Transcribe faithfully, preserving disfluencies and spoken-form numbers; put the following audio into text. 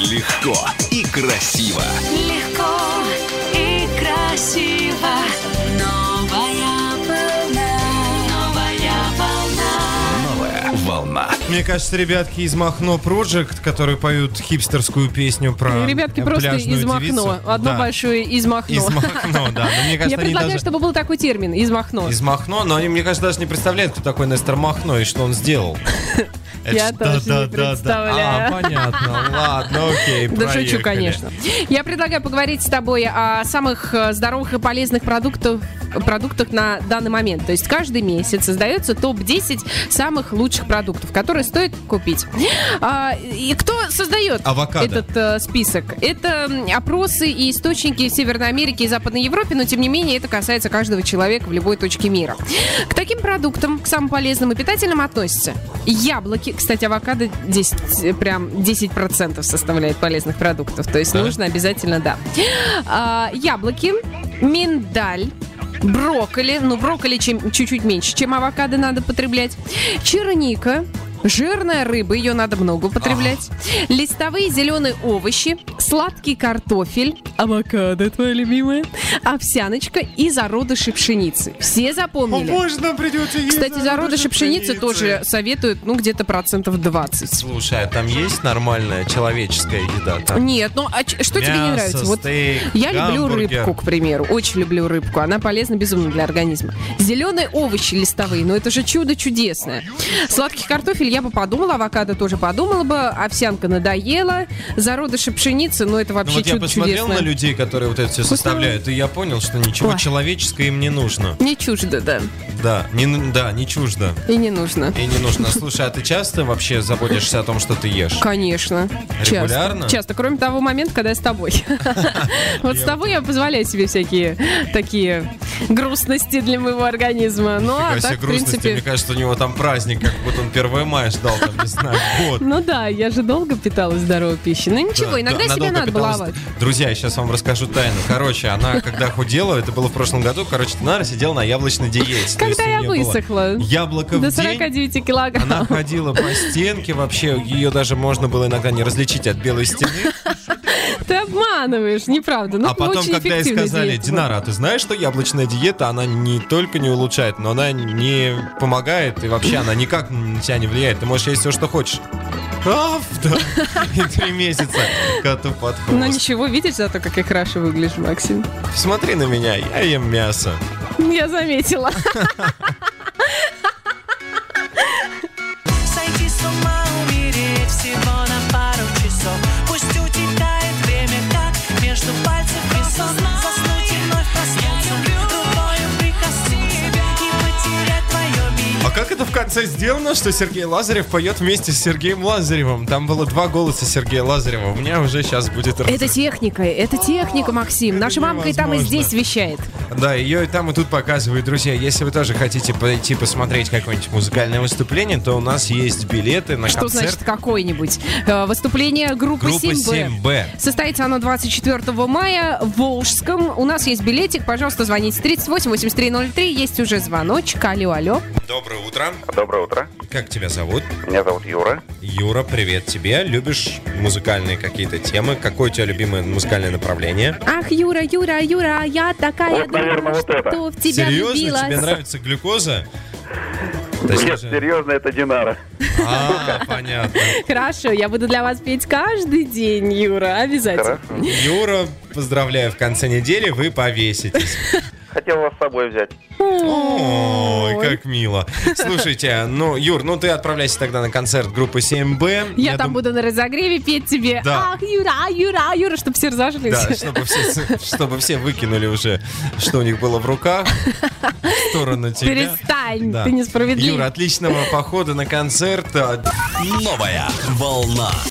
Легко и красиво. Легко и красиво. Новая волна. Новая волна. Новая волна. Мне кажется, ребятки из Махно Project, которые поют хипстерскую песню про Ребятки просто пляжную из Махно. девицу. Одно Да. большое из Махно. Из Махно, да. Но мне кажется, Я они предлагаю, даже... чтобы был такой термин из Махно. Из Махно, но они, мне кажется, даже не представляют, кто такой Нестор Махно и что он сделал. Я Это тоже ж- да, не да, да, да. представляю. А, понятно, ладно, окей, Да шучу, проехали. конечно. Я предлагаю поговорить с тобой о самых э, здоровых и полезных продуктах, продуктах на данный момент. То есть каждый месяц создается топ десять самых лучших продуктов, которые стоит купить. А, и кто создает Авокадо. этот э, список? Это м, опросы и источники Северной Америки и Западной Европы, но тем не менее это касается каждого человека в любой точке мира. К таким продуктам, к самым полезным и питательным относятся яблоки. Кстати, авокадо десять, прям десять процентов составляет полезных продуктов. То есть Да? нужно обязательно, да. А, яблоки, миндаль, брокколи. Ну, брокколи чем, чуть-чуть меньше, чем авокадо надо потреблять. Черника. Жирная рыба, ее надо много употреблять. Листовые зеленые овощи, сладкий картофель, авокадо, твоя любимая, овсяночка и зародыши пшеницы. Все О, запомнили? можно придется есть Кстати, зародыши пшеницы тоже советуют, ну, где-то процентов двадцать. Слушай, а там есть нормальная человеческая еда? Там? Нет, ну, а ч- что тебе не Мясо, нравится? Вот стейк, я люблю гамбургер. рыбку, к примеру. Очень люблю рыбку. Она полезна безумно для организма. Зеленые овощи листовые, ну это же чудо чудесное. Сладкий картофель я бы подумала, авокадо тоже подумала бы, овсянка надоела, зародыши пшеницы, ну это Ну вообще вот я чудо посмотрел чудесное. на людей, которые вот это все составляют, и я понял, что ничего Ой. человеческого им не нужно. Не чуждо, да. Да, не, ну- да, не чуждо. И не нужно. И не нужно. Слушай, а ты часто вообще заботишься о том, что ты ешь? Конечно. Регулярно? Часто. Часто, кроме того момента, когда я с тобой. Вот с тобой я позволяю себе всякие такие грустности для моего организма. Ну, а Фига себе так, в грустности. Мне принципе... кажется, у него там праздник, как будто он первое мая ждал, там, не знаю, год. Ну да, я же долго питалась здоровой пищей. Ну ничего, Да, иногда да, себя она надо долго питалась. баловать. Друзья, я сейчас вам расскажу тайну. Короче, она когда худела, это было в прошлом году, короче, Динара сидела на яблочной диете. То есть Когда у я неё было высохла. Яблоко До в день. сорока девяти килограмм. Она ходила по стенке вообще, ее даже можно было иногда не различить от белой стены. Ты обманываешь, неправда. Ну, А потом, очень когда ей эффективная сказали: диета. Динара, а ты знаешь, что яблочная диета, она не только не улучшает, но она не помогает, и вообще она никак на тебя не влияет. Ты можешь есть все, что хочешь. Ав, да. И три месяца коту под Ну хвост. ничего, видишь зато, как я хорошо выгляжу, Максим. Смотри на меня, я ем мясо. Я заметила. Сойти с ума, умереть всего на пару часов. Пусть утекает время, как между пальцев песок. Заснуть и вновь проснуться, рукою прикоснуться и потерять твое меня. А как это в конце сделано, что Сергей Лазарев поет вместе с Сергеем Лазаревым? Там было два голоса Сергея Лазарева. У меня уже сейчас будет... Это техника, это техника, Максим. Наша мамка и там, и невозможно. здесь вещает. Да, ее и там, и тут показывают. Друзья, если вы тоже хотите пойти посмотреть какое-нибудь музыкальное выступление, то у нас есть билеты на Что концерт. значит какое-нибудь? Э, Выступление группы Группы семь бэ. семь бэ. Состоится оно двадцать четвёртого мая в Волжском. У нас есть билетик. Пожалуйста, звоните тридцать восемь восемьдесят три ноль три. Есть уже звоночек. Алло, алло. Доброе утро. Доброе утро. Как тебя зовут? Меня зовут Юра. Юра, привет тебе. Любишь музыкальные какие-то темы? Какое у тебя любимое музыкальное направление? Ах, Юра, Юра, Юра, я такая Вот, наверное, дура, вот это. что в тебя Серьезно? влюбилась. Тебе нравится глюкоза? Нет, Точнее- серьезно, это Динара. А, понятно. Хорошо, я буду для вас петь каждый день, Юра, обязательно. Хорошо. Юра, поздравляю, в конце недели вы повеситесь. Хотел вас с собой взять. Ой, как мило. Слушайте, ну, Юр, ну ты отправляйся тогда на концерт группы семь бэ. Я, там дум- буду на разогреве петь тебе. Да. Ах, Юра, Юра, Юра, чтобы все разошлись. Да, чтобы все, чтобы все выкинули уже, что у них было в руках, в сторону тебя. Перестань, Да. ты несправедлив. Юра, отличного похода на концерт. Новая волна.